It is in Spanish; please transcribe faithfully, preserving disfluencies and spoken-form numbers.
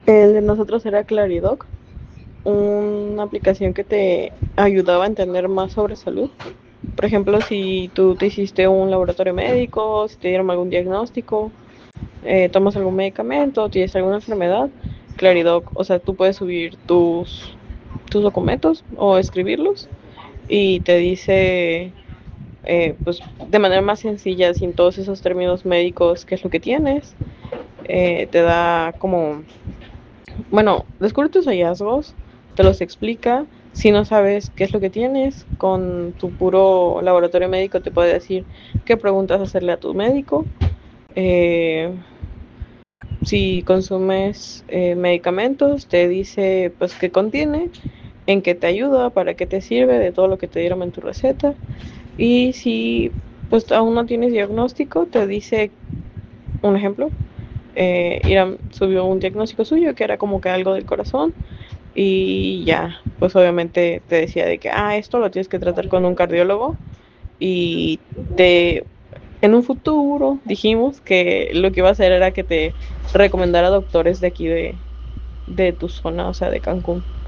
El de nosotros era Claridoc, una aplicación que te ayudaba a entender más sobre salud. Por ejemplo, si tú te hiciste un laboratorio médico, si te dieron algún diagnóstico, eh, tomas algún medicamento, tienes alguna enfermedad, Claridoc, o sea, tú puedes subir tus, tus documentos o escribirlos y te dice, eh, pues de manera más sencilla, sin todos esos términos médicos, qué es lo que tienes. Eh, te da como, bueno, descubre tus hallazgos, te los explica. Si no sabes qué es lo que tienes, con tu puro laboratorio médico te puede decir qué preguntas hacerle a tu médico. Eh, si consumes eh, medicamentos, te dice pues qué contiene, en qué te ayuda, para qué te sirve, de todo lo que te dieron en tu receta. Y si pues aún no tienes diagnóstico, te dice un ejemplo. Eh, Iram subió un diagnóstico suyo que era como que algo del corazón y ya, pues obviamente te decía de que, ah, esto lo tienes que tratar con un cardiólogo y te, en un futuro dijimos que lo que iba a hacer era que te recomendara doctores de aquí de, de tu zona, o sea, de Cancún.